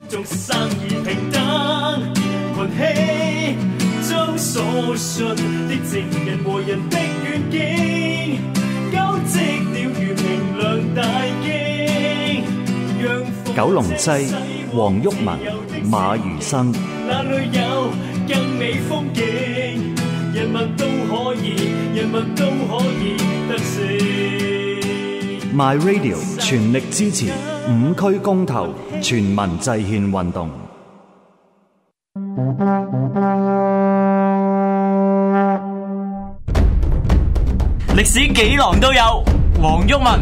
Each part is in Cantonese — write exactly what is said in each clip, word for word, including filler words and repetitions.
眾生而平等，群起將所信的正人和人的願景，交織了如明亮大經。 九龍西黃毓民、馬如生。 那裏有更美風景，人民都可以，人民都可以得勝。 My Radio 全力支持五區公投全民制憲運動。 歷史幾郎都有，黃毓民。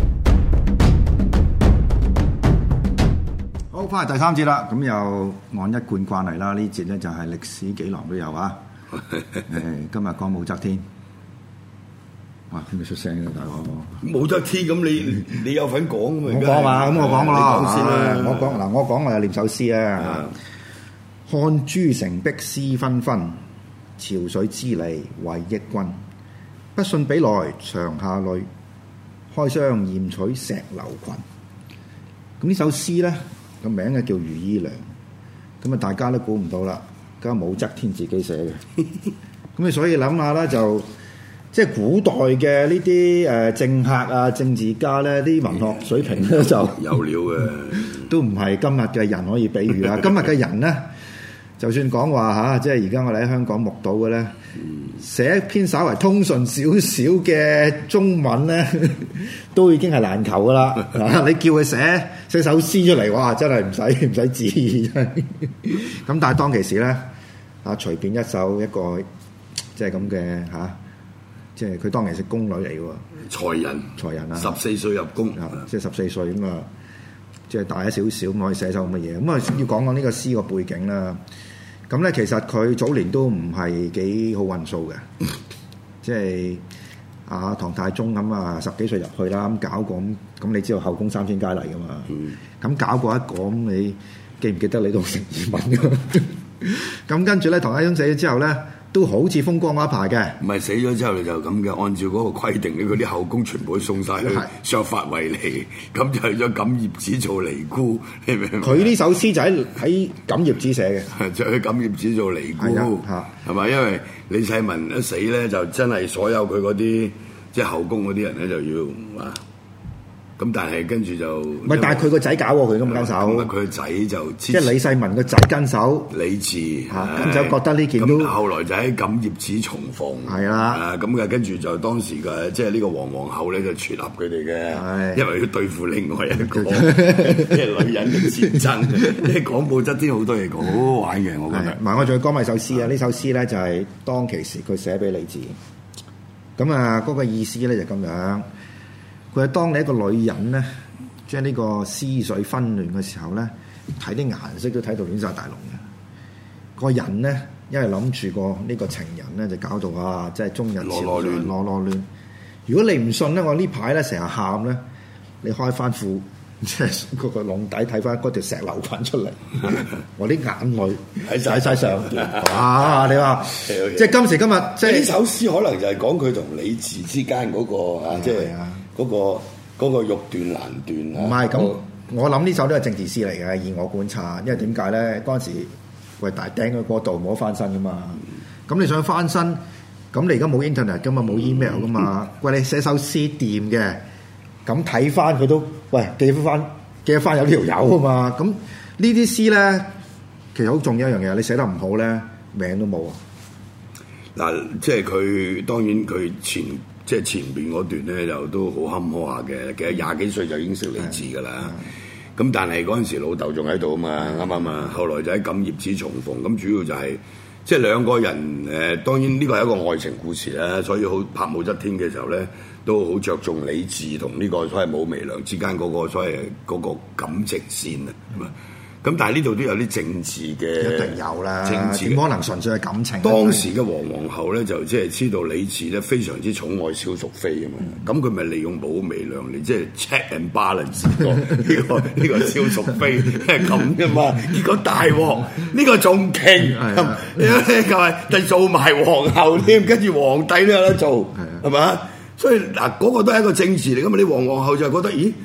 好，翻嚟第三節啦，咁又按一貫慣例啦，呢節咧就係歷史幾郎都有啊。誒，今日講武則天。哇！點解出聲嘅大佬？ 武則天咁你你有份講嘛？ 我講嘛，咁我講啦。 你講先啦。 我講嗱，我講我又念首詩啊。看諸城壁絲紛紛，潮水之利為益君。不信比來長下淚，開箱驗取石榴裙。咁呢首詩咧個名咧叫《如意娘》，咁啊大家都估唔到啦，梗係武則天自己寫嘅。咁你所以諗下啦，就即係古代嘅呢啲誒政客啊、政治家咧，啲文學水平咧就有料嘅， 都唔係今日嘅人可以比喻啊！今日嘅人咧，就算講話嚇，即係而家我哋喺香港目睹嘅咧，寫一篇稍為通順少少嘅中文咧，都已經係難求噶啦。你叫佢寫寫首詩出嚟，哇！真係唔使唔使字，真係。咁但係當其時咧，啊隨便一首一個即係咁嘅嚇。即係佢當年係宮女嚟嘅喎， 才人才人啊， 十四歲入宮， 即係十四歲咁啊，即係大一少少咁可以寫首咁嘅嘢。咁啊要講講呢個詩個背景啦。咁咧其實佢早年都唔係幾好運數嘅，即係啊唐太宗咁啊十幾歲入去啦，咁搞過咁，咁你知道後宮三千佳麗㗎嘛？咁、嗯、搞過一個咁，你記唔記得李道成移民㗎？咁跟住咧，唐太宗死咗之後咧，都好似風光一排嘅， 唔係死咗之後就咁嘅，按照嗰個規定咧，嗰啲後宮全部送晒去削髮為尼，咁就去咗錦葉子做尼姑，你明唔明？ 佢呢首詩就喺喺錦葉子寫嘅， 就去錦葉子做尼姑，係咪？因為李世民一死咧，就真係所有佢嗰啲即係後宮嗰啲人咧就要啊。咁但係跟住就唔係，但係佢個仔搞喎，佢咁跟手。 咁佢個仔就即係李世民個仔跟手， 李治嚇，跟手覺得呢件都。 咁後來就喺錦葉子重逢。係啦。啊，咁嘅跟住就當時嘅即係呢個皇皇后咧就撮合佢哋嘅，因為要對付另外一個即係女人嘅戰爭。即係講武則天好多嘢講，好好玩嘅，我覺得。 唔係，我仲要講埋首詩啊！呢首詩咧就係當其時佢寫俾李治。咁啊，嗰個意思咧就咁樣。佢係當你一個女人咧，即係呢個思緒紛亂嘅時候咧，睇啲顏色都睇到亂晒大龍嘅。個人咧，因為諗住個呢個情人咧，就搞到啊，即係終日囉囉亂， 囉囉亂。如果你唔信咧，我呢排咧成日喊咧，你開翻褲，即係嗰個籠底睇翻嗰條石榴裙出嚟，我啲眼淚喺晒晒上邊。啊！你話即係今時今日，即係呢首詩可能就係講佢同李治之間嗰個啊，即係。嗰、那個嗰、那個欲斷難斷啊！ 唔係咁，我諗呢首都係政治詩嚟嘅，以我觀察，因為點解咧？嗰陣時喂大釘喺嗰度冇得翻身噶嘛，咁、嗯、你想翻身，咁你而家冇 internet 噶嘛，冇 email 噶嘛，喂你寫首詩掂嘅，咁睇翻佢都喂記翻記得翻有條友啊嘛，咁呢啲詩咧其實好重要一樣嘢，你寫得唔好咧，名都冇啊！ 嗱，即係佢當然佢前。即係前邊嗰段咧，就都好坎坷下嘅。其實廿幾歲就已經識李治噶啦。咁但係嗰陣時老豆仲喺度啊嘛，啱啱啊？後來就喺錦葉子重逢。咁主要就係、是、即係兩個人誒、呃。當然呢個係一個愛情故事啦，所以好拍武則天嘅時候咧，都好着重李治同呢個所謂武媚娘之間嗰個所謂嗰個感情線啊。咁啊。咁但係呢度都有啲政治嘅， 一定有啦。 政治點可能純粹係感情？ 當時嘅皇皇后咧，就即係知道李治咧非常之寵愛蕭淑妃啊嘛。咁佢咪利用武媚娘嚟即係 check and balance 呢、呢個呢、呢個蕭淑妃係咁噶嘛？結果大鑊，呢、呢個仲勁，咁就係就做埋皇后添，跟住皇帝都有得做，係嘛？所以嗱，嗰、嗰個都係一個政治嚟噶嘛。你皇皇后就係覺得，咦？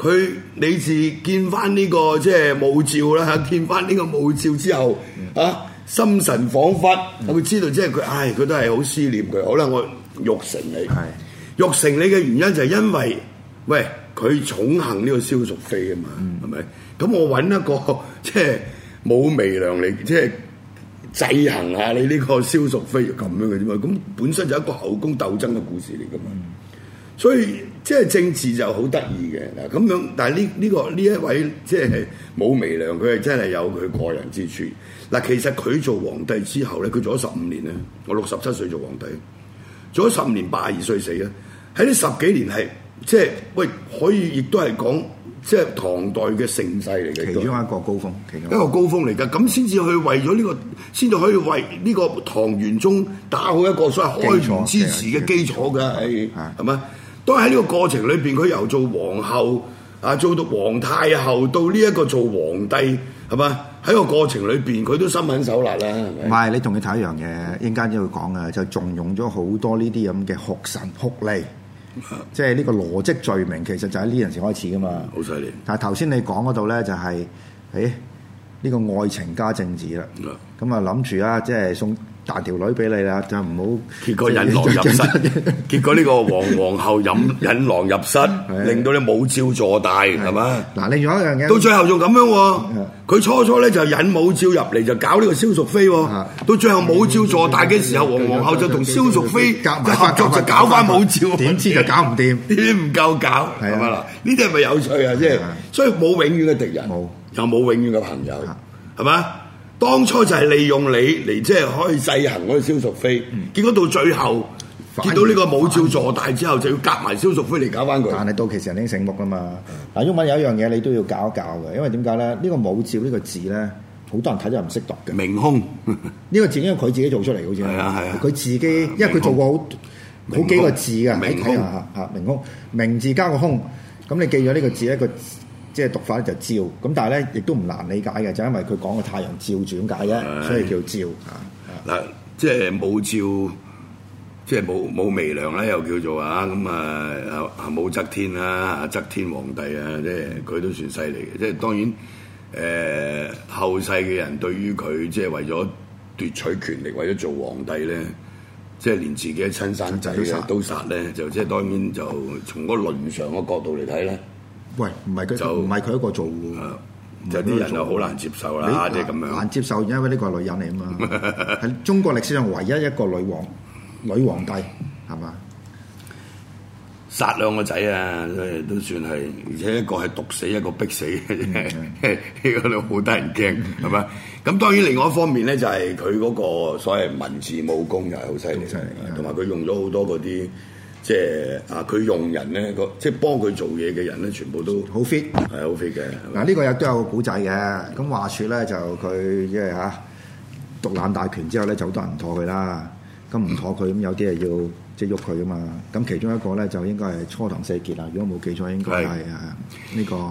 佢李治見翻呢個即係武曌啦，見翻呢個武曌之後啊，心神恍惚，佢知道即係佢，唉，佢都係好思念佢。好啦，我育成你，育成你嘅原因就係因為，喂，佢寵幸呢個蕭淑妃啊嘛，係咪？咁我揾一個即係武媚娘嚟，即係制衡下你呢個蕭淑妃咁樣嘅啫嘛。咁本身就係一個後宮鬥爭嘅故事嚟噶嘛。所以即係政治就好得意嘅嗱，咁樣，但係呢呢個呢一位即係武媚娘，佢係真係有佢過人之處。嗱，其實佢做皇帝之後咧，佢做咗十五年咧，我六十七歲做皇帝，做咗十五年八十二歲死啦。喺呢十幾年係即係喂，可以亦都係講即係唐代嘅盛世嚟嘅， 其中一個高峰，其中一個高峰嚟㗎。咁先至去為咗呢個，先至可以為呢個唐玄宗打好一個所謂開元之時嘅基礎㗎，係係嘛？都喺呢個過程裏邊，佢由做皇后啊，做到皇太后，到呢一個做皇帝，係嘛？喺個過程裏邊，佢都心狠手辣啦。 唔係，你同佢睇一樣嘢，一陣間都會講嘅，就重用咗好多呢啲咁嘅酷神酷吏，即係呢個羅織罪名，其實就喺呢陣時開始噶嘛。好犀利！但係頭先你講嗰度咧，就係誒呢個愛情加政治啦。咁啊諗住啊，即係送大條女俾你啦，就唔好。結果引狼入室，結果呢個皇皇后引引狼入室，令到你武曌坐大，係嘛？ 嗱，另外一樣嘢， 到最後仲咁樣喎。佢初初咧就引武曌入嚟，就搞呢個蕭淑妃喎。到最後武曌坐大嘅時候，皇皇后就同蕭淑妃合作，就搞翻武曌。點知就搞唔掂，啲唔夠搞，係嘛嗱？呢啲係咪有趣啊？即係，所以冇永遠嘅敵人，又冇永遠嘅朋友，係嘛？當初就係利用你嚟即係可以制衡嗰個蕭淑妃，嗯、結果到最後見到呢個武曌坐大之後，就要夾埋蕭淑妃嚟搞翻佢。但係到其實人已經醒目啦嘛。嗱、嗯，英文有一樣嘢你都要搞一搞嘅，因為點解咧？呢、呢個武曌呢個字咧，好多人睇咗唔識讀嘅。明空呢個字因為佢自己做出嚟好似係啊係啊，佢自己因為佢做過好好幾個字嘅，你睇下嚇明空，明字加個空，咁你記咗呢個字一個。即係讀法咧就照，咁但係咧亦都唔難理解嘅，就因為佢講個太陽照住咁解啫，所以叫照啊。嗱，即係武曌，即係武武媚娘咧，又叫做啊咁啊啊武則天啦，啊則天皇帝啊，即係佢都算犀利嘅。即係當然誒、呃、後世嘅人對於佢即係為咗奪取權力，為咗做皇帝咧，即係連自己嘅親生仔嘅都殺咧，就即係當然就從嗰個倫常嘅角度嚟睇咧。喂，唔係佢就唔係佢一個做嘅，就啲人就好難接受啦，即係咁樣難接受，因為呢個係女人嚟啊嘛，係中國歷史上唯一一個女皇女皇帝係嘛？殺兩個仔啊，都算係，而且一個係毒死，一個逼死嘅啫，呢個都好得人驚係嘛？咁當然另外一方面咧，就係佢嗰個所謂文字武功又係好犀利，同埋佢用咗好多嗰啲。即係啊！佢用人咧，個即係幫佢做嘢嘅人咧，全部都好 fit，係好 fit 嘅。嗱，呢個亦都有個古仔嘅。咁話説咧，就佢即係嚇獨攬大權之後咧，就好多人唔妥佢啦。咁唔妥佢，咁有啲係要即係喐佢噶嘛。咁其中一個咧，就應該係初唐四傑啦。如果冇記錯，應該係啊呢個誒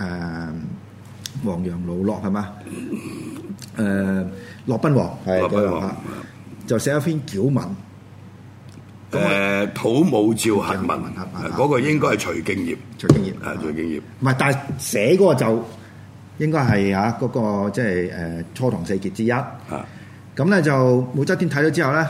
黃楊盧駱係嘛？誒駱賓王係嗰個就寫一篇矯文。誒、呃、土武曌行文，嗰個應該係徐敬業，徐敬業啊，徐敬業。唔係，但係寫嗰個就應該係嚇嗰個即係誒初唐四傑之一。咁咧、啊、就武則天睇咗之後咧，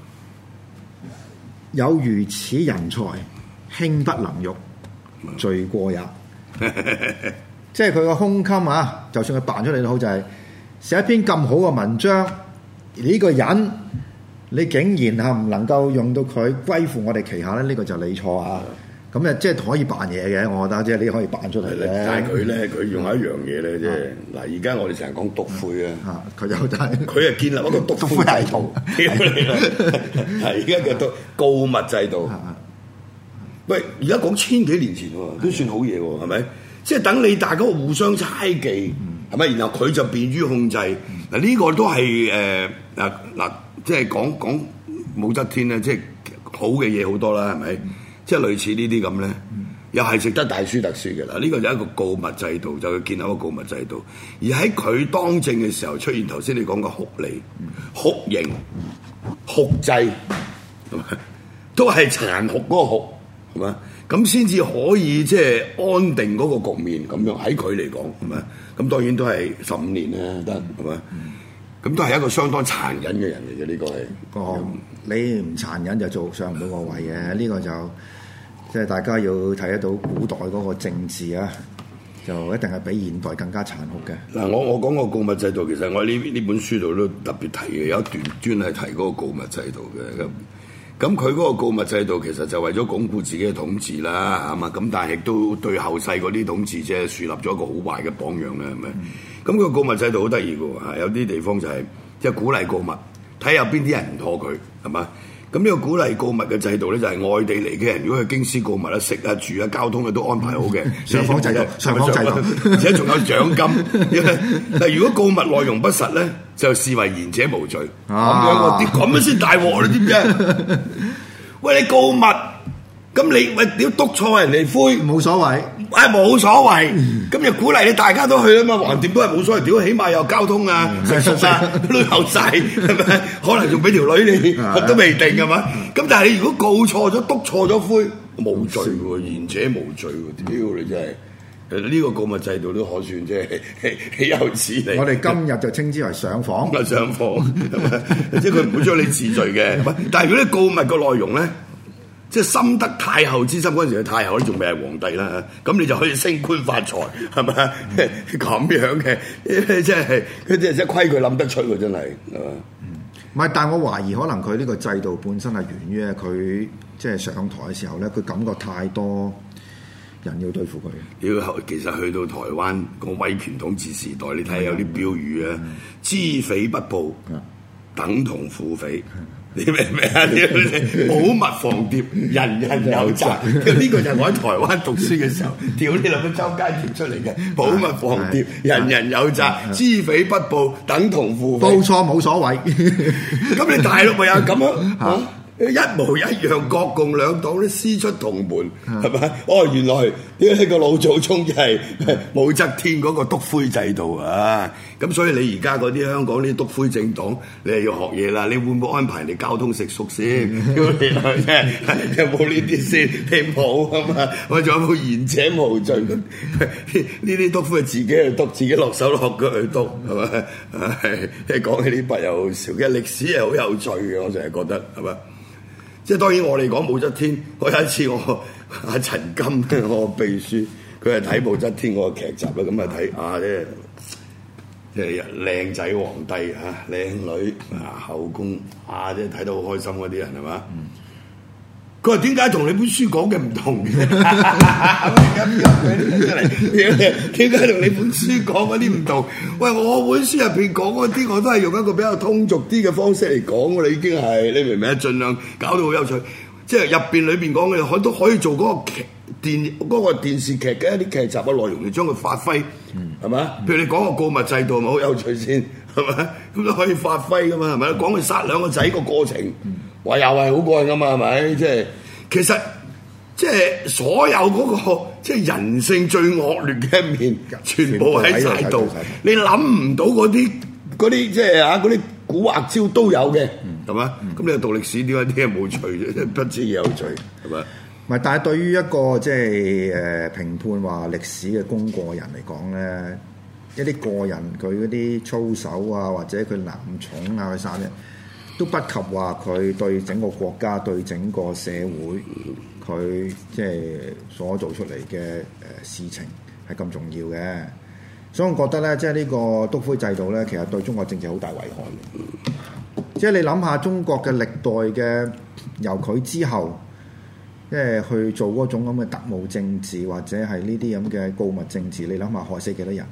有如此人才，卿不能辱，罪過也。即係佢個胸襟啊！就算佢扮出嚟都好，就係、是、寫一篇咁好嘅文章，呢、這個人。你竟然係唔能夠用到佢歸附我哋旗下咧？呢、這個就你錯啊！咁誒，即係可以扮嘢嘅，我覺得即係你可以扮出嚟嘅。但係佢咧，佢用一樣嘢咧，即係嗱，而家我哋成日講篤灰啊，佢有但係佢係建立一個篤灰制度，係而家嘅都告密制度。喂，而家講千幾年前喎，都算好嘢喎，係咪？即係等你大家互相猜忌，係咪？然後佢就便於控制。嗱，呢個都係誒嗱嗱。即係講講武則天咧，即係好嘅嘢好多啦，係咪？嗯、即係類似呢啲咁咧，嗯、又係值得大書特書嘅啦。呢個就係一個告密制度，就要建立一個告密制度。而喺佢當政嘅時候出現頭先你講嘅酷吏、酷刑、酷制，都係殘酷嗰個酷， 係嘛？咁先至可以即係安定嗰個局面咁樣喺佢嚟講係咪？咁當然都係十五年啦，得係嘛？咁都係一個相當殘忍嘅人嚟嘅，呢個係個你唔殘忍就做上唔到個位嘅，呢個就即係大家要睇得到古代嗰個政治啊，就一定係比現代更加殘酷嘅。 嗱，我我講個告密制度，其實我呢呢本書度都特別提嘅，有一段專係提嗰個告密制度嘅咁。咁佢嗰個告密制度其實就為咗鞏固自己嘅統治啦，係嘛？咁但係亦都對後世嗰啲統治者樹立咗一個好壞嘅榜樣啦，係咪？咁、嗯、個告密制度好得意嘅喎，有啲地方就係即係鼓勵告密，睇下邊啲人唔妥佢，係嘛？咁呢個鼓勵告密嘅制度咧，就係外地嚟嘅人，如果去京師告密啦，食啊住啊交通啊都安排好嘅， 上訪制度，上訪制度， 而且仲有獎金。但如果告密內容不實咧，就視為言者無罪。咁、啊、樣我啲咁樣先大鑊，你知唔知？喂，你告密，咁你喂屌督錯人哋灰， 冇所謂。 喂，冇所謂。咁就鼓勵你大家都去啊嘛，橫掂都係冇所謂。屌，起碼有交通啊，食宿啊，都有晒，係咪？可能仲俾條女你都未定係嘛？咁但係你如果告錯咗、督錯咗灰，冇罪喎，言者無罪喎。屌你真係！呢個告密制度都可算即係豈有此理。 我哋今日就稱之為上訪。 咪上訪，即係佢唔會將你治罪嘅。但係如果你告密個內容咧，即係深得太后之心，嗰陣時嘅太后咧仲未係皇帝啦，咁你就可以升官發財，係咪？咁樣嘅，即係佢即係即係規矩諗得出喎，真係係嘛？ 唔係，但係我懷疑可能佢呢個制度本身係源於咧，佢即係上台嘅時候咧，佢感覺太多人要對付佢。 要其實去到台灣個威權統治時代，你睇下有啲標語啊，知匪不報，等同附匪。你明唔明啊？保密防諜，人人有責。呢個就係我喺台灣讀書嘅時候，屌你諗到周街貼出嚟嘅。保密防諜，人人有責，知匪不報，等同附匪。 報錯冇所謂。 咁你大陸咪有咁樣啊？一模一樣，國共兩黨都師出同門，係咪？哦，原來呢個老祖宗就係武則天嗰個督灰制度啊！咁所以你而家嗰啲香港啲督灰政黨，你係要學嘢啦。你會唔會安排人哋交通食宿先？有冇呢啲先？你冇啊嘛？我仲有冇言者無罪？呢啲督灰自己去督，自己落手落腳去督，係咪？唉，即係講起呢筆又好笑嘅歷史係好有趣嘅，我成日覺得係咪？即係當然我哋講武則天，我有一次我阿陳金我秘書，佢係睇武則天嗰個劇集啦，咁啊睇啊即係即係靚仔皇帝啊，靚女啊後宮啊，即係睇得好開心嗰啲人係嘛？佢話點解同你本書講嘅唔同嘅？點解同你本書講嗰啲唔同？喂，我本書入邊講嗰啲，我都係用一個比較通俗啲嘅方式嚟講㗎啦，已經係你明唔明啊？盡量搞到好有趣，即係入邊裏邊講嘅，可都可以做嗰個劇電嗰、嗰個電視劇嘅一啲劇集嘅內容，嚟將佢發揮，係咪、嗯？譬如你講個告密制度，咪好有趣先，係咪？咁都可以發揮㗎嘛，係咪？講佢殺兩個仔個過程。話又係好過癮噶嘛，係咪？即係其實即係所有嗰、那個即係人性最惡劣嘅一面，全部喺晒度。你諗唔到嗰啲嗰啲即係啊嗰啲古惑招都有嘅，係嘛？咁、嗯、你讀歷史點解啲嘢冇趣啫？不知有趣係咪？ 唔係，但係對於一個即係誒評判話歷史嘅功過人嚟講咧，一啲個人佢嗰啲操守啊，或者佢男寵啊，佢生咧。都不及話佢對整個國家、對整個社會，佢即係所做出嚟嘅誒事情係咁重要嘅。所以我覺得咧，即係呢個督灰制度咧，其實對中國政治好大危害嘅。即係你諗下，中國嘅歷代嘅由佢之後，即係去做嗰種咁嘅特務政治，或者係呢啲咁嘅告密政治，你諗下害死幾多人？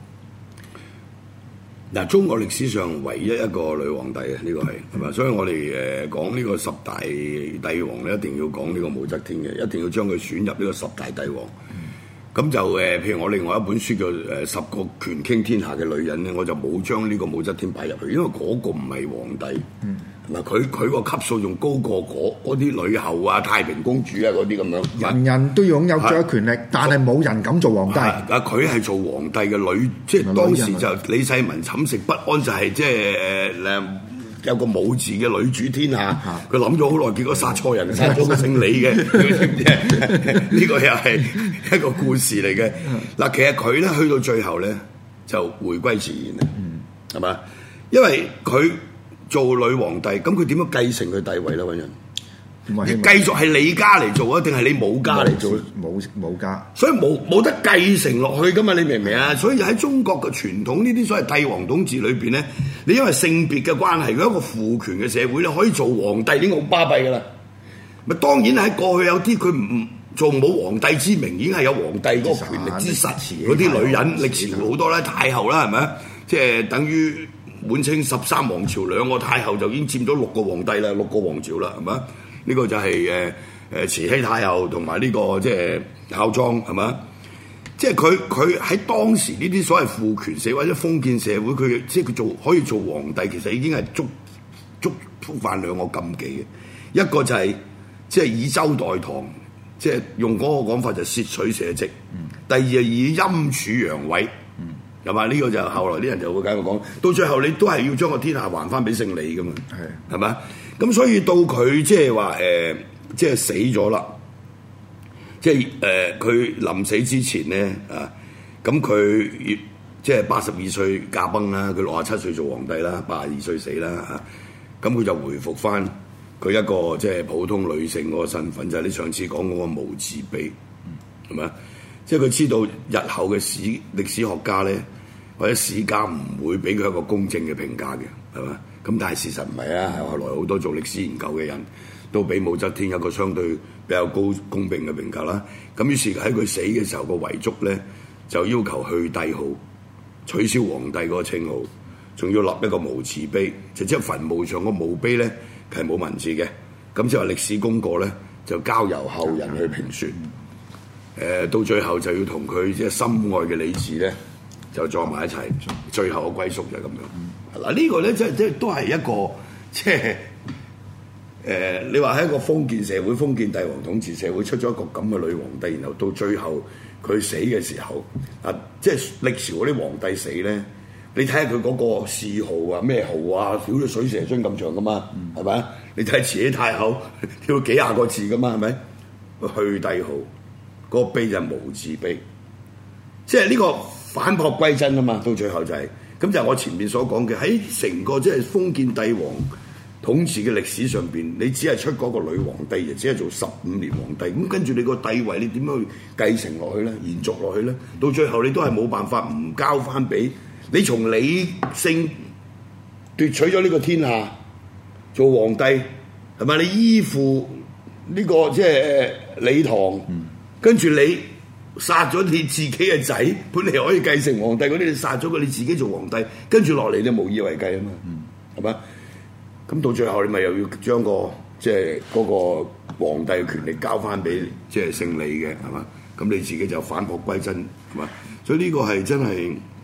嗱，中國歷史上唯一一個女皇帝嘅呢個係係嘛，所以我哋誒講呢個十大帝王咧，一定要講呢個武則天嘅，一定要將佢選入呢個十大帝王。咁、嗯、就誒、呃，譬如我另外一本書叫誒《十個權傾天下嘅女人》咧，我就冇將呢個武則天擺入去，因為嗰個唔係皇帝。嗯。嗱，佢佢個級數仲高過嗰啲女后啊、太平公主啊嗰啲咁樣， 人人都擁有咗權力，是但係冇人敢做皇帝。 啊，佢係做皇帝嘅女，即係當時就李世民寢食不安，就係即係誒誒有個武字嘅女主天下，佢諗咗好耐，結果殺錯人，殺咗個姓李嘅，呢個又係一個故事嚟嘅。嗱，其實佢咧去到最後咧就回歸自然啦，係嘛、嗯？因為佢做女皇帝，咁佢點樣繼承佢帝位咧？揾人？你繼續係你家嚟做啊，定係你母家嚟做？ 冇冇家， 所以冇冇得繼承落去噶嘛？你明唔明啊？所以喺中國嘅傳統呢啲所謂帝王統治裏邊咧，你因為性別嘅關係，佢一個父權嘅社會咧，可以做皇帝已經好巴閉噶啦。咪當然喺過去有啲佢唔做冇皇帝之名，已經係有皇帝嗰個權力之實。嗰啲女人歷朝好多啦，太后啦，係咪啊？即係等於滿清十三王朝兩個太后就已經佔咗六個皇帝啦，六個王朝啦，係咪啊？呢個就係誒誒慈禧太后同埋呢個即係孝莊係嘛？即係佢佢喺當時呢啲所謂父權社會或者封建社會，佢即係佢做可以做皇帝，其實已經係觸觸觸犯兩個禁忌嘅。一個就係即係以周代唐，即係用嗰個講法就竊取社稷。嗯、第二係以陰處陽位，係嘛？呢個就後來啲人就會咁樣講，到最後你都係要將個天下還翻俾姓李噶嘛？係係嘛？咁所以到佢即係話誒，即係死咗啦，即係誒佢臨死之前咧啊，咁佢即係八十二歲駕崩啦，佢六十七歲做皇帝啦，八十二歲死啦啊，咁佢就回復翻佢一個即係普通女性嗰個身份，就係、是、你上次講嗰個無字碑，係咪啊？即係佢知道日後嘅史歷史學家咧，或者史家唔會俾佢一個公正嘅評價嘅，係嘛？咁但係事實唔係啊！後來好多做歷史研究嘅人都俾武則天一個相對比較高公平嘅評價啦。咁於是喺佢死嘅時候個遺囑咧，就要求去帝號，取消皇帝嗰個稱號，仲要立一個無字碑，就即係墳墓上個墓碑咧係冇文字嘅。咁即係話歷史功過咧，就交由後人去評説。誒、呃，到最後就要同佢即係心愛嘅李治咧，就撞埋一齊，最後嘅歸宿就係咁樣。嗱，呢個咧即係即係都係一個即係誒，你話喺一個封建社會、封建帝王統治社會出咗一個咁嘅女皇帝，然後到最後佢死嘅時候，啊，即係歷朝嗰啲皇帝死咧，你睇下佢嗰個諡號啊、咩號啊，屌到水蛇春咁長噶嘛，係咪啊？你睇慈禧太后跳幾廿個字噶嘛，係咪？去帝號嗰、那個碑就係無字碑，即係呢個反璞歸真啊嘛，到最後就係、是。咁就係我前面所講嘅，喺成個即係封建帝王統治嘅歷史上邊，你只係出嗰個女皇帝，就只係做十五年皇帝。咁跟住你個帝位，你點樣去繼承落去咧？延續落去咧？到最後你都係冇辦法唔交翻俾你，從李姓奪取咗呢個天下做皇帝，係咪？你依附呢、這個即係李唐，嗯、跟住你。殺咗你自己嘅仔，本嚟可以繼承皇帝嗰啲，你殺咗佢，你自己做皇帝，跟住落嚟你無以為繼啊嘛，係嘛、嗯？咁到最後你咪又要將個即係嗰個皇帝嘅權力交翻俾即係姓李嘅，係嘛？咁你自己就返璞歸真，係嘛？所以呢個係真係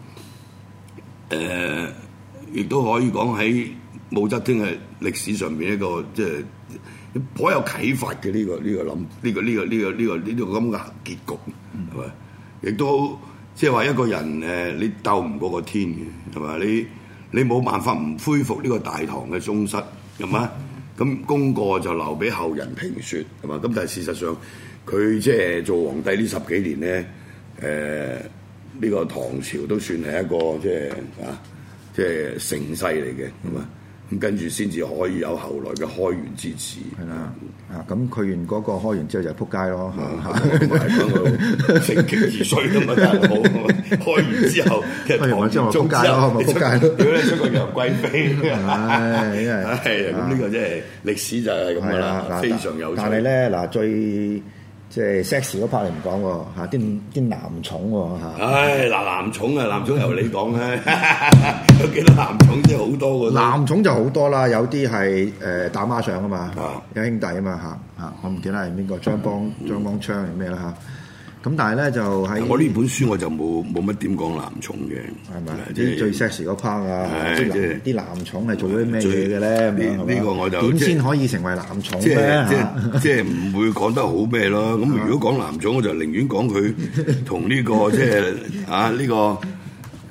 誒，亦、呃、都可以講喺武則天嘅歷史上面一個即係頗有啟發嘅呢、這個呢、這個諗呢、這個呢、這個呢、這個呢、這個呢、這個咁嘅結局。係咪？亦都即係話一個人誒，你鬥唔過個天嘅，係咪？你你冇辦法唔恢復呢個大唐嘅宗室，係嘛？咁功過就留俾後人評説，係嘛？咁但係事實上，佢即係做皇帝呢十幾年咧，誒、呃、呢、這個唐朝都算係一個即係啊，即係盛世嚟嘅，係嘛？咁跟住先至可以有後來嘅開元之治。係啦， 啊咁去完嗰個開完之後就撲街咯， 嚇！盛極而衰咁嘛，大佬。開完之後，其實唐完之後撲街咯，咪撲街咯。如果你出個楊貴妃，係係咁呢個即係歷史就係咁噶啦，非常有趣。 但係咧嗱最。即係 sex 嗰 part 你唔講喎嚇，啲啲男寵喎嚇。 唉，嗱男寵啊，男寵由你講咧，有幾多男寵即係好多㗎。 男寵就好多啦，有啲係誒打孖上啊嘛，有兄弟啊嘛嚇嚇，我唔記得係邊個張邦張邦昌定咩啦嚇。咁但係咧就喺我呢本書我就冇冇乜點講男寵嘅， 係咪？啲最 sex 嗰 part 啊，即係啲男寵係做咗啲咩嘢嘅咧？ 呢呢個我就點先可以成為男寵咧？ 即係即係唔會講得好咩咯？咁如果講男寵，我就寧願講佢同呢個即係啊呢個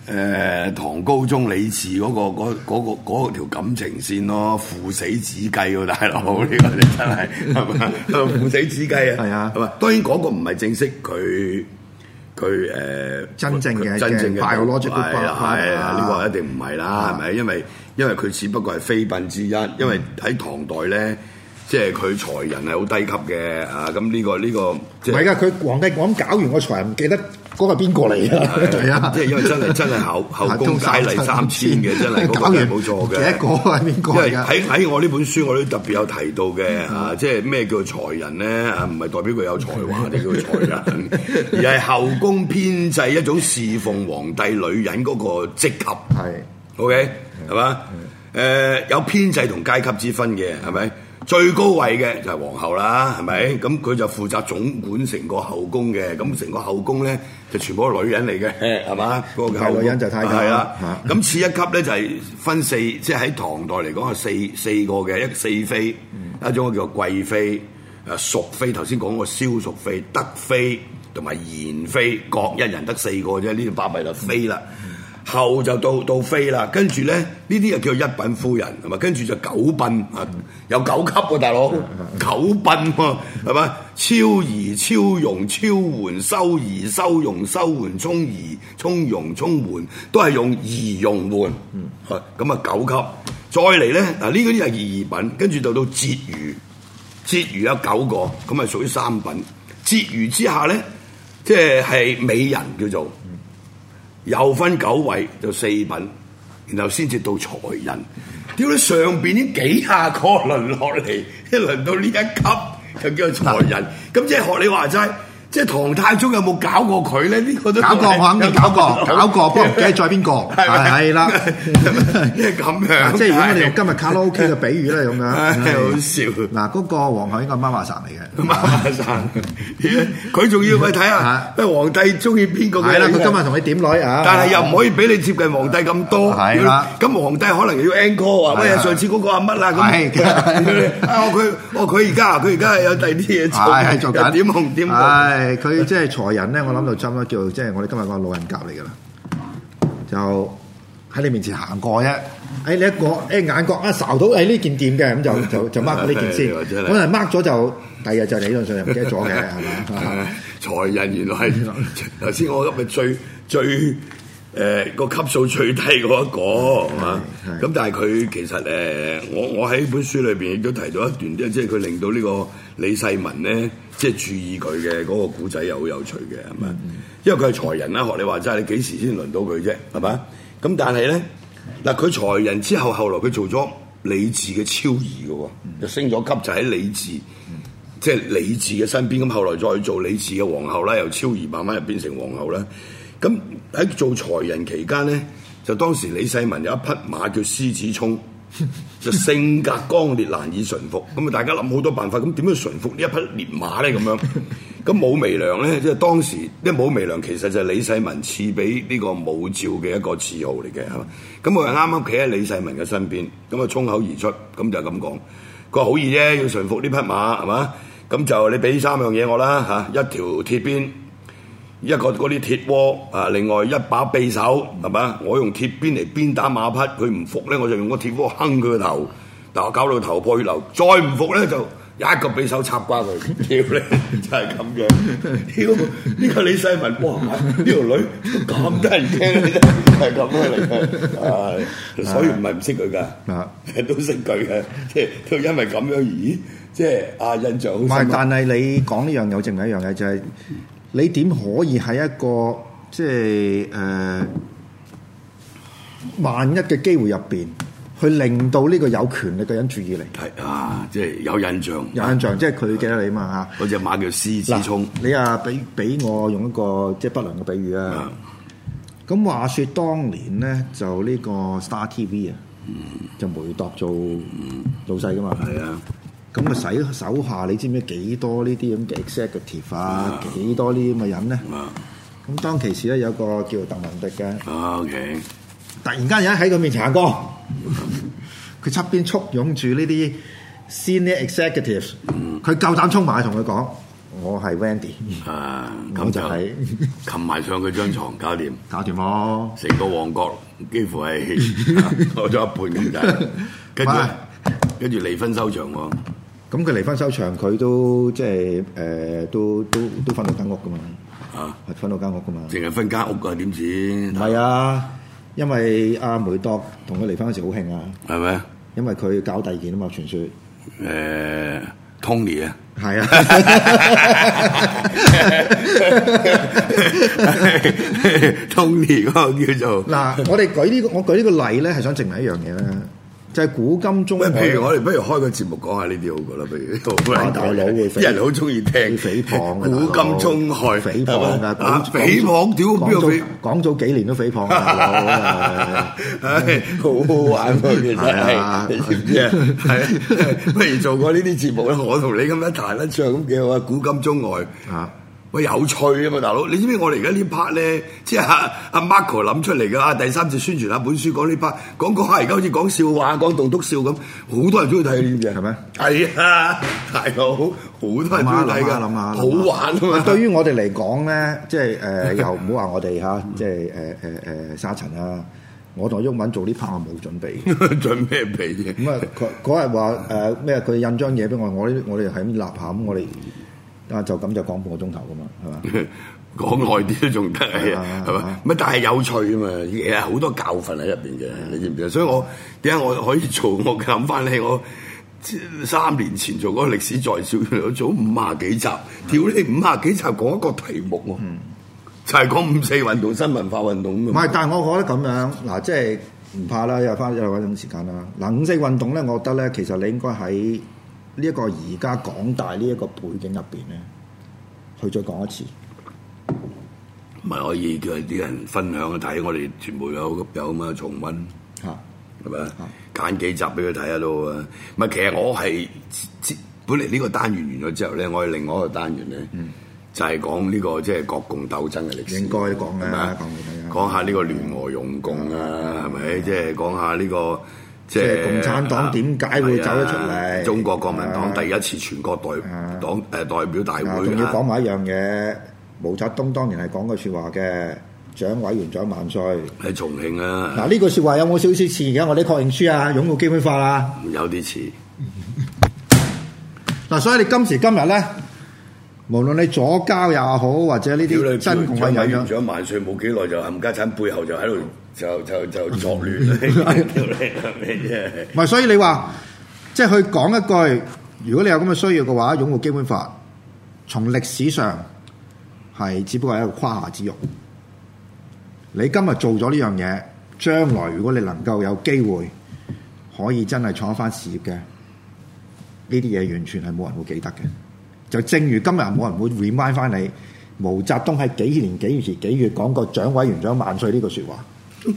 誒唐高宗李治嗰、嗰個嗰嗰、嗰個嗰條感情線咯，父死子繼喎，大佬呢個你真係係嘛？父死子繼啊， 係啊， 係嘛？當然嗰個唔係正式佢佢誒真正嘅真正嘅 biological 係啊，呢個一定唔係啦，係咪？因為因為佢只不過係妃嬪之一，因為喺唐代咧。即係佢才人係好低級嘅啊！咁呢個呢個唔係㗎，佢皇帝講搞完個才人唔記得嗰個邊個嚟啊？係啊， 即係因為真係真係後後宮佳麗三千嘅，真係搞完冇錯嘅。 幾多個係邊個嚟㗎？ 喺喺我呢本書我都特別有提到嘅啊！即係咩叫才人咧？啊，唔係代表佢有才華，你叫佢才人，而係後宮編制一種侍奉皇帝女人嗰個職級。係 OK 係嘛？誒有編制同階級之分嘅係咪？最高位嘅就係皇后啦，係咪？咁佢就負責總管成個後宮嘅，咁成個後宮咧就全部都係女人嚟嘅，係嘛？嗰個女人就太監係啦。咁次一級咧就係分四，即係喺唐代嚟講係四四個嘅，一四妃，嗯、一種叫做貴妃、誒淑妃，頭先講過蕭淑妃、德妃同埋賢妃，各一人得四個啫，呢啲巴閉就妃啦。嗯後就到到妃啦，跟住咧呢啲又叫一品夫人係嘛？跟住就九品啊，有九級喎、啊，大佬九品喎係嘛？超儀、超容、超媛、修儀、修容、修媛、充儀、充容、充媛，都係用儀容媛。嗯，咁啊九級，再嚟咧嗱呢嗰啲係二品，跟住到到婕妤，婕妤有九個，咁啊屬於三品。婕妤之下咧，即係係美人叫做。又分九位就四品，然後先至到才人。屌你上邊呢幾廿個輪落嚟，一輪到呢一級就叫做才人。咁即係學你話齋，即係唐太宗有冇搞過佢咧？呢、這個都搞過，我肯定搞過，搞過，不過唔記得再邊個。係啦， 即係咁樣。 即係如果我哋用今日卡拉 OK 嘅比喻咧，咁樣好笑。 嗱，嗰個皇后應該係媽媽生嚟嘅， 媽媽生。佢仲要去睇下，喂皇帝中意邊個？ 係啦，佢今日同你點女啊？ 但係又唔可以俾你接近皇帝咁多。 係啦，咁皇帝可能又要 encore 話，喂上次嗰個阿乜啊咁。啊佢，哦佢而家佢而家係有第二啲嘢做， 係做緊點紅點紅。 係佢即係才人咧，我諗就差唔多叫即係我哋今日講老人甲嚟㗎啦，就喺你面前行過啫。誒你一個誒眼角啊睄到誒呢件掂嘅，咁就就就 mark 咗呢件先。可能 mark 咗就第二日就理論上又唔記得咗嘅，係咪？ 才人原來係頭先我今日最最誒個級數最低嗰一個係嘛？咁但係佢其實誒我我喺本書裏邊亦都提到一段，即係佢令到呢個李世民咧。即係注意佢嘅嗰個古仔又好有趣嘅，係咪？嗯、因為佢係才人啦，學你話齋，你幾時先輪到佢啫？係咪？咁但係咧，嗱佢才人之後，後來佢做咗李治嘅超儀嘅喎，就升咗級，就喺李治，即係李治嘅身邊。咁後來再做李治嘅皇后啦，由超儀慢慢又變成皇后啦。咁喺做才人期間咧，就當時李世民有一匹馬叫獅子衝。就性格剛烈，難以馴服。咁啊，大家諗好多辦法。咁點樣馴服呢一匹烈馬咧？咁樣咁武微良咧，即係當時，因為武微良其實就係李世民賜俾呢個武曌嘅一個賜號嚟嘅，係嘛？咁我係啱啱企喺李世民嘅身邊，咁啊衝口而出，咁就咁講。佢話好易啫，要馴服呢匹馬係嘛？咁就你俾三樣嘢我啦嚇，一條鐵鞭。一個嗰啲鐵鍋啊，另外一把匕首係嘛？我用鐵鞭嚟鞭打馬匹，佢唔服咧，我就用個鐵鍋鏗佢個頭，但我搞到頭破血流。再唔服咧，就一個匕首插瓜佢。屌你，就係咁樣。屌呢個李世民，哇！呢條女咁得人驚，係咁嚟嘅。係，所以唔係唔識佢㗎，都識佢嘅。即係都因為咁樣而，即係啊印象好深。唔係， 但係你講呢樣有證明一樣嘅就係。你點可以喺一個即係誒、呃、萬一嘅機會入邊，去令到呢個有權力嘅人注意你？ 係啊，即係有印象， 有印象，即係佢記得你嘛嚇。 嗰隻馬叫獅子衝。你啊，俾俾我用一個即係不良嘅比喻啊。咁、嗯、話説當年咧，就呢個 Star T V 啊、嗯，就梅鐸做老細噶嘛。係啊。咁啊，使手下你知唔知幾多呢啲咁嘅 executive 啊？幾多呢啲咁嘅人咧？咁當其時咧，有個叫鄧文迪嘅。啊 OK。突然間有人喺佢面前行過，佢側邊簇擁住呢啲 senior executives，佢夠膽衝埋去同佢講： 我係 Wendy， 啊， 我就係擒埋上佢張床搞掂， 搞掂咯。 成個旺角幾乎係攞咗一半咁滯，跟住跟住離婚收場喎。 咁佢離婚收場，佢都即係誒，都都都分到間屋噶嘛。啊，係分到間屋噶嘛。 淨係分間屋啊？點知？ 唔係啊，因為阿梅朵同佢離婚嗰時好興啊。 係咪？ 因為佢搞第二件啊嘛，傳説。 誒 Tony 啊。 係啊 ，Tony 嗰個叫做嗱，我哋舉呢個，我舉呢個例咧，係想證明一樣嘢咧，就係古今中。 譬如我哋不如開個節目講下呢啲好過啦，不如好大佬會啲人好中意聽誹謗， 古今中外誹謗㗎， 誹謗屌邊個誹？ 講早幾年都誹謗大佬， 唉，好好玩喎，其實係，你知唔知啊？係，不如做過呢啲節目咧，我同你咁樣彈得唱咁幾好啊！古今中外啊！喂，有趣啊嘛，大佬！你知唔知我哋而家呢 part 咧，即係阿阿 Marco 諗出嚟㗎。第三次宣傳下本書，講呢 part，講講下而家好似講笑話、講棟篤笑咁，好多人中意睇呢啲嘢，係咪？係啊，大佬，好多人中意睇㗎，諗下，好玩啊嘛！ 對於我哋嚟講咧，即係誒，又唔好話我哋嚇，即係誒誒誒沙塵啊！我同毓民做呢 part 我冇準備， 準咩備啫？ 咁啊，嗰嗰日話誒咩？佢印張嘢俾我，我啲我哋喺咁立下咁，我哋。啊，就咁就講半個鐘頭噶嘛，係嘛？ 講耐啲都仲得係啊，係嘛？乜但係有趣啊嘛，其實好多教訓喺入邊嘅，你知唔知啊？所以我點解我可以做？我諗翻起我三年前做嗰個歷史在笑，我做五廿幾集，跳你五廿幾集講一個題目喎，嗯、就係講五四運動、新文化運動咁。唔係， 但係我覺得咁樣嗱，即係唔怕啦，有翻有揾咁時間啦。嗱，五四運動咧，我覺得咧，其實你應該喺呢一個而家港大呢一個背景入邊咧，去再講一次， 唔係可以叫啲人分享去睇，我哋全部有有咁嘅重溫嚇，係咪啊？揀幾集俾佢睇下都啊！唔係，其實我係本嚟呢個單元完咗之後咧，我係另外一個單元咧，嗯、就係講呢個即係國共鬥爭嘅歷史，應該講啦，講講下呢個聯俄容共啊，係咪？即係講下呢個。即係共產黨點解會走得出嚟？中國國民黨第一次全國代黨誒代表大會，仲要講埋一樣嘢。毛澤東當年係講過説話嘅，蔣委員長萬歲。喺重慶啊！嗱，呢句説話有冇少少似而家我啲確認書啊？擁護基本法啊？有啲似。嗱，所以你今時今日咧，無論你左膠又好，或者呢啲真共嘅人，蔣萬歲冇幾耐就冚家產背後就喺度。就就就作亂啦！唔係，所以你話即係去講一句，如果你有咁嘅需要嘅話，擁護基本法，從歷史上係只不過係一個誇下之辱。你今日做咗呢樣嘢，將來如果你能夠有機會可以真係創一番事業嘅，呢啲嘢完全係冇人會記得嘅。就正如今日冇人會 remind 翻你，毛澤東喺幾年幾月前幾月講過蔣委員長萬歲呢句説話。誒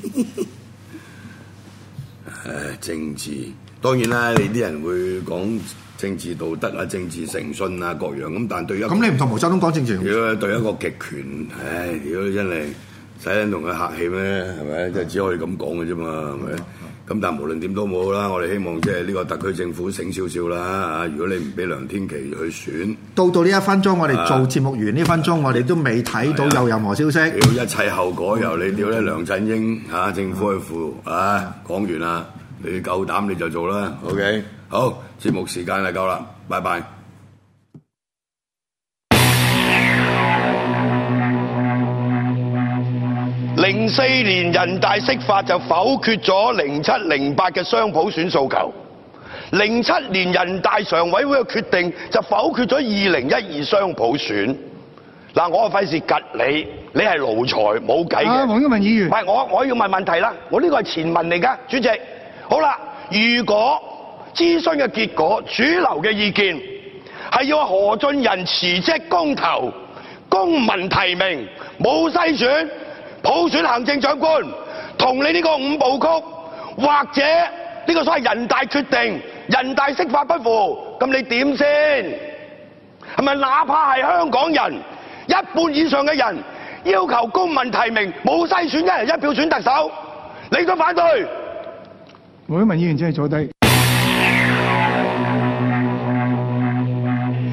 政治當然啦，你啲人會講政治道德啊、政治誠信啊各樣咁，但對一咁你唔同毛澤東講政治，如果對一個極權，唉，如果真係使撚同佢客氣咩？係咪？即係只可以咁講嘅啫嘛，係咪？咁但係無論點都冇啦，我哋希望即係呢個特區政府醒少少啦嚇！如果你唔俾梁天琦去選，到到呢一分鐘，我哋做節目完呢、啊、分鐘，我哋都未睇到有任何消息。屌一切後果由你屌咧，梁振英嚇、啊、政府去負啊！講完啦，你夠膽你就做啦。OK，好，節目時間就夠啦，拜拜。 零四年人大釋法就否決咗零七零八嘅雙普選訴求，零七年人大常委會嘅決定就否決咗二零一二雙普選。嗱，我費事吉你，你係奴才冇計嘅。啊，黃毓民議員，唔係我，我要問問題啦。我呢個係前文嚟㗎，主席。好啦，如果諮詢嘅結果，主流嘅意見係要何俊仁辭職公投、公民提名、冇篩選。普選行政長官同你呢個五部曲，或者呢個所謂人大決定、人大釋法不符，咁你點先？係咪哪怕係香港人一半以上嘅人要求公民提名、冇篩選一人一票選特首，你都反對？黃毓民議員真係坐低。你香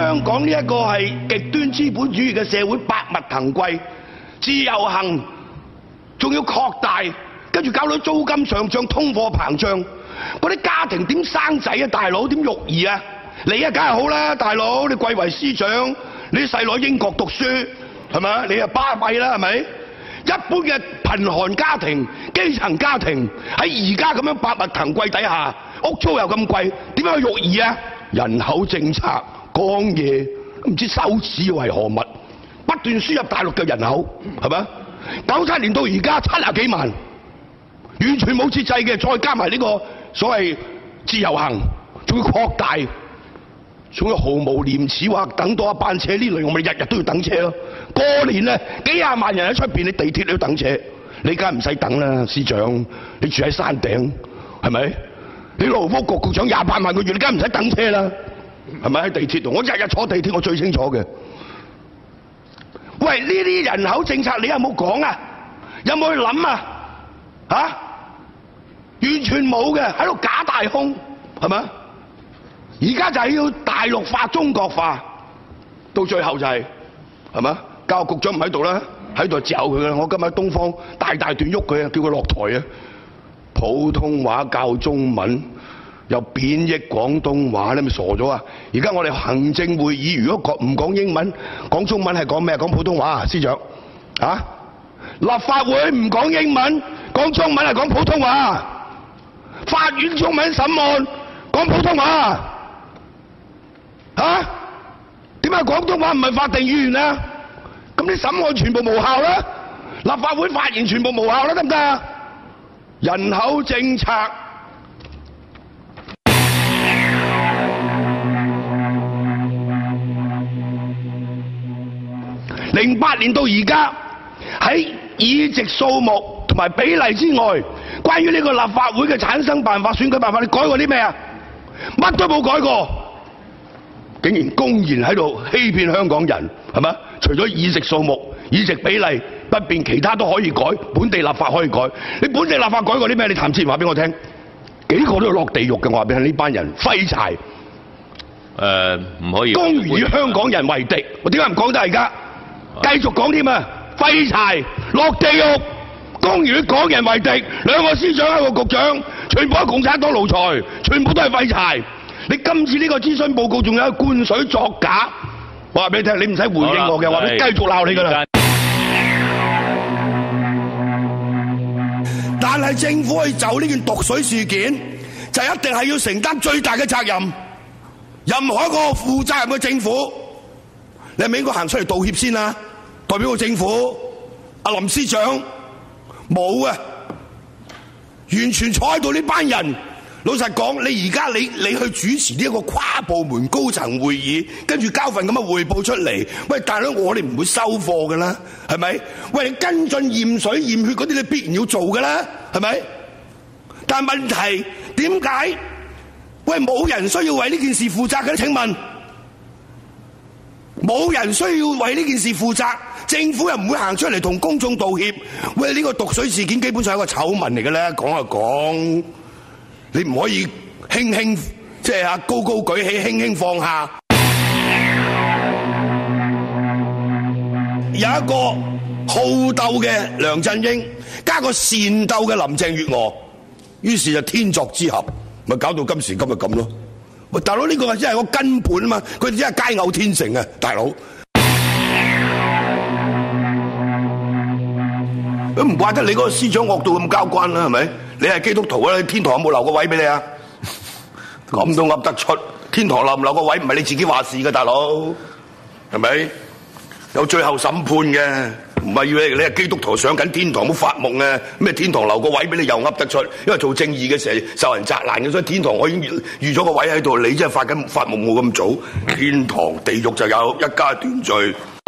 香港呢一個係極端資本主義嘅社會，百物騰貴，自由行仲要擴大，跟住搞到租金上漲、通貨膨脹，嗰啲家庭點生仔啊？大佬點育兒啊？你啊梗係好啦，大佬你貴為司長，你啲細佬英國讀書係咪？你啊巴閉啦係咪？一般嘅貧寒家庭、基層家庭喺而家咁樣百物騰貴底下，屋租又咁貴，點樣去育兒啊？人口政策講嘢唔知羞恥為何物，不斷輸入大陸嘅人口係咪？九七年到而家七十幾萬，完全冇節制嘅，再加埋呢個所謂自由行，仲要擴大，仲要毫無廉恥話等多一班車呢類，我咪日日都要等車咯。過年咧幾廿萬人喺出邊，你地鐵你都等車，你梗係唔使等啦，司長，你住喺山頂係咪？你勞福局局長廿八萬個月，你梗係唔使等車啦，係咪？喺地鐵度，我日日坐地鐵，我最清楚嘅。喂，呢啲人口政策你有冇講啊？有冇去諗啊？嚇、啊？完全冇嘅，喺度假大空，係咪？而家就係要大陸化、中國化，到最後就係係咪？教育局長唔喺度啦，喺度嚼佢啦。我今日喺東方大大段喐佢啊，叫佢落台啊！普通話教中文，又貶抑廣東話，你咪傻咗啊！而家我哋行政會議如果講唔講英文，講中文係講咩？講普通話啊，司長啊！立法會唔講英文，講中文係講普通話。法院中文審案講普通話。嚇？點解廣東話唔係法定語言啊？咁啲審案全部無效啦，立法會發言全部無效啦，得唔得啊？人口政策，零八年到而家喺議席數目同埋比例之外，關於呢個立法會嘅產生辦法、選舉辦法，你改過啲咩啊？乜都冇改過。竟然公然喺度欺騙香港人，係咪？除咗議席數目、議席比例不變，其他都可以改，本地立法可以改。你本地立法改過啲咩？你譚志源話俾我聽，幾個都要落地獄嘅。我話俾你聽，呢班人廢柴。誒、 呃，唔可以。公然以香港人為敵，我點解唔講得而家？繼續講添啊！廢柴，落地獄，公然以港人為敵，兩個司長一個局長，全部係共產黨奴才，全部都係廢柴。你今次呢個諮詢報告仲有灌水作假，我話俾你聽，你唔使回應我嘅，話俾你繼續鬧你㗎啦。但係政府去就呢件毒水事件，就一定係要承擔最大嘅責任。任何一個負責任嘅政府，你係咪應該行出嚟道歉先啊？代表個政府，阿林司長冇啊，完全坐喺度呢班人。老實講，你而家你你去主持呢一個跨部門高層會議，跟住交份咁嘅匯報出嚟，喂大佬，我哋唔會收貨㗎啦，係咪？喂，你跟進驗水驗血嗰啲，你必然要做㗎啦，係咪？但係問題點解？喂，冇人需要為呢件事負責嘅？請問，冇人需要為呢件事負責，政府又唔會行出嚟同公眾道歉。喂，呢個毒水事件基本上係一個醜聞嚟嘅咧，講就講。你唔可以輕輕即係啊高高舉起，輕輕放下。有一個好鬥嘅梁振英，加個善鬥嘅林鄭月娥，於是就天作之合，咪搞到今時今日咁咯。喂，大佬，呢個真係個根本啊嘛，佢哋真係佳偶天成啊，大佬。都唔怪得你嗰個司長惡到咁交關啦，係咪？你係基督徒啊？天堂有冇留個位俾你啊？咁都噏得出，天堂留唔留個位唔係你自己話事嘅，大佬，係咪？有最後審判嘅，唔係要你你係基督徒上緊天堂，冇發夢啊！咩天堂留個位俾你又噏得出？因為做正義嘅時候受人責難嘅，所以天堂我已經預預咗個位喺度，你真係發緊發夢冇咁早。天堂地獄就有一家團聚。